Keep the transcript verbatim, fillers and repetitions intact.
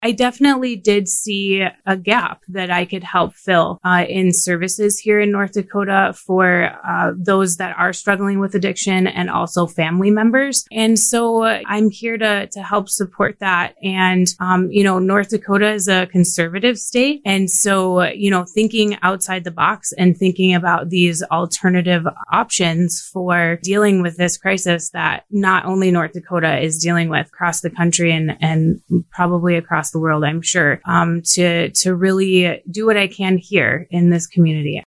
I definitely did see a gap that I could help fill uh, in services here in North Dakota for uh, those that are struggling with addiction and also family members. And so uh, I'm here to to help support that. And, um, you know, North Dakota is a conservative state. And so, uh, you know, thinking outside the box and thinking about these alternative options for dealing with this crisis that not only North Dakota is dealing with across the country and, and probably across the world, I'm sure, um, to, to really do what I can here in this community.